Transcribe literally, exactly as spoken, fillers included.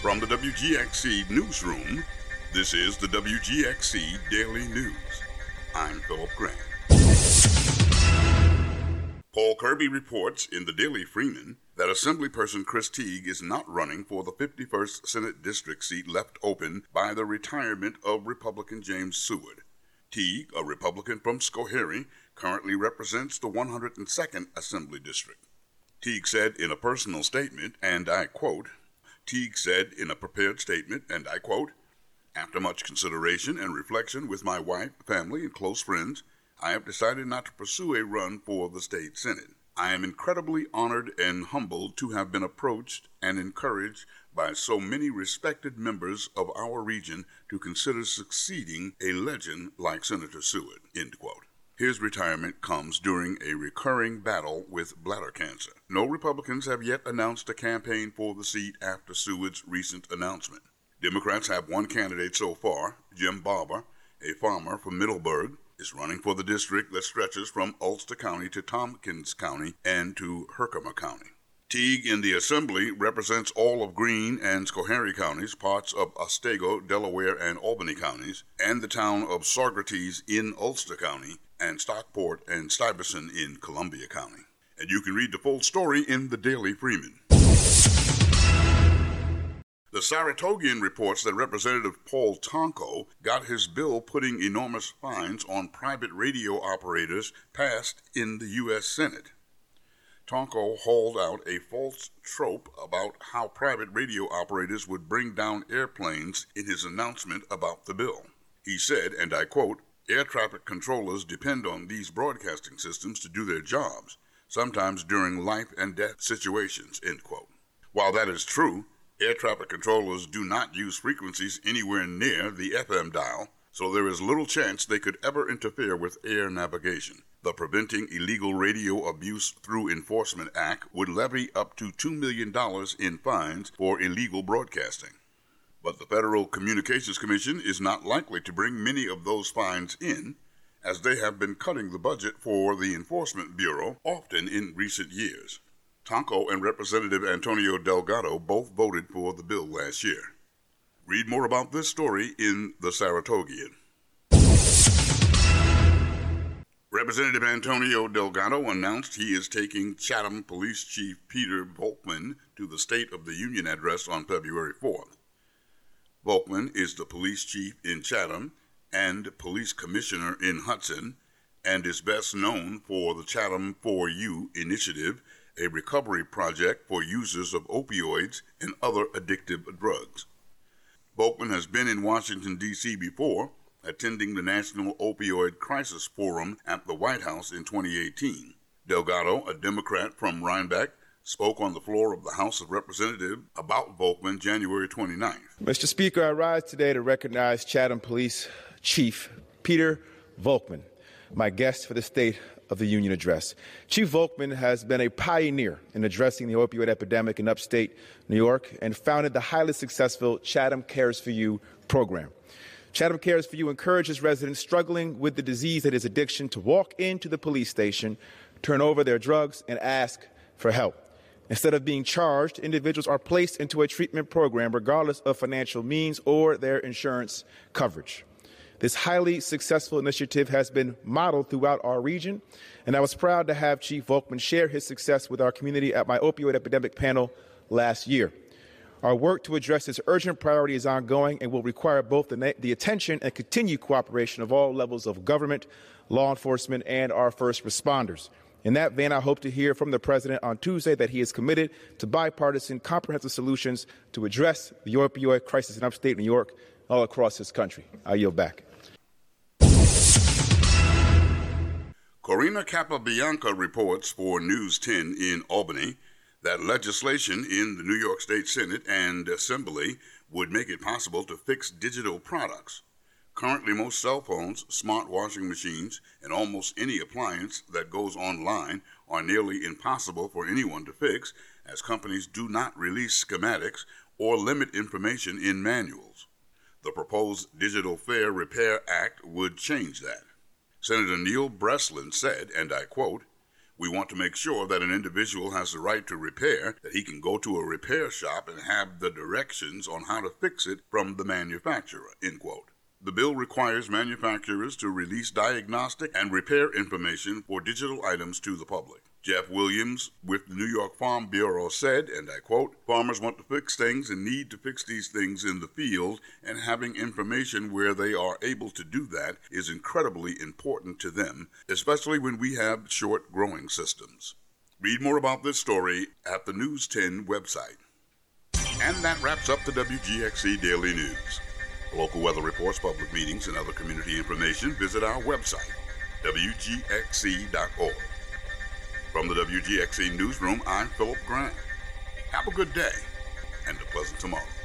From the W G X C Newsroom, this is the W G X C Daily News. I'm Philip Grant. Paul Kirby reports in the Daily Freeman that Assemblyperson Chris Teague is not running for the fifty-first Senate District seat left open by the retirement of Republican James Seward. Teague, a Republican from Schoharie, currently represents the one hundred second Assembly District. Teague said in a personal statement, and I quote, Teague said in a prepared statement, and I quote, "After much consideration and reflection with my wife, family, and close friends, I have decided not to pursue a run for the state Senate. I am incredibly honored and humbled to have been approached and encouraged by so many respected members of our region to consider succeeding a legend like Senator Seward," end quote. His retirement comes during a recurring battle with bladder cancer. No Republicans have yet announced a campaign for the seat after Seward's recent announcement. Democrats have one candidate so far. Jim Barber, a farmer from Middleburg, is running for the district that stretches from Ulster County to Tompkins County and to Herkimer County. Teague in the Assembly represents all of Greene and Schoharie counties, parts of Otsego, Delaware, and Albany counties, and the town of Saugerties in Ulster County, and Stockport and Stuyvesant in Columbia County. And you can read the full story in the Daily Freeman. The Saratogian reports that Representative Paul Tonko got his bill putting enormous fines on private radio operators passed in the U S Senate. Tonko hauled out a false trope about how private radio operators would bring down airplanes in his announcement about the bill. He said, and I quote, "Air traffic controllers depend on these broadcasting systems to do their jobs, sometimes during life and death situations," end quote. While that is true, air traffic controllers do not use frequencies anywhere near the F M dial, so there is little chance they could ever interfere with air navigation. The Preventing Illegal Radio Abuse Through Enforcement Act would levy up to two million dollars in fines for illegal broadcasting. But the Federal Communications Commission is not likely to bring many of those fines in, as they have been cutting the budget for the Enforcement Bureau often in recent years. Tonko and Representative Antonio Delgado both voted for the bill last year. Read more about this story in the Saratogian. Representative Antonio Delgado announced he is taking Chatham Police Chief Peter Volkman to the State of the Union address on February fourth. Volkman is the police chief in Chatham and police commissioner in Hudson, and is best known for the Chatham four U initiative, a recovery project for users of opioids and other addictive drugs. Volkman has been in Washington, D C before, attending the National Opioid Crisis Forum at the White House in twenty eighteen. Delgado, a Democrat from Rhinebeck, spoke on the floor of the House of Representatives about Volkman January twenty-ninth. Mister Speaker, I rise today to recognize Chatham Police Chief Peter Volkman, my guest for the State of the Union address. Chief Volkman has been a pioneer in addressing the opioid epidemic in upstate New York and founded the highly successful Chatham Cares for You program. Chatham Cares for You encourages residents struggling with the disease that is addiction to walk into the police station, turn over their drugs, and ask for help. Instead of being charged, individuals are placed into a treatment program regardless of financial means or their insurance coverage. This highly successful initiative has been modeled throughout our region, and I was proud to have Chief Volkman share his success with our community at my opioid epidemic panel last year. Our work to address this urgent priority is ongoing and will require both the, the attention and continued cooperation of all levels of government, law enforcement, and our first responders. In that vein, I hope to hear from the President on Tuesday that he is committed to bipartisan, comprehensive solutions to address the opioid crisis in upstate New York all across this country. I yield back. Corina Capabianca reports for News ten in Albany that legislation in the New York State Senate and Assembly would make it possible to fix digital products. Currently, most cell phones, smart washing machines, and almost any appliance that goes online are nearly impossible for anyone to fix, as companies do not release schematics or limit information in manuals. The proposed Digital Fair Repair Act would change that. Senator Neil Breslin said, and I quote, We want to make sure that an individual has the right to repair, that he can go to a repair shop and have the directions on how to fix it from the manufacturer, end quote. The bill requires manufacturers to release diagnostic and repair information for digital items to the public. Jeff Williams with the New York Farm Bureau said, and I quote, "Farmers want to fix things and need to fix these things in the field, and having information where they are able to do that is incredibly important to them, especially when we have short growing systems." Read more about this story at the News ten website. And that wraps up the W G X C Daily News. For local weather reports, public meetings, and other community information, visit our website, W G X C dot org. From the W G X C Newsroom, I'm Philip Grant. Have a good day and a pleasant tomorrow.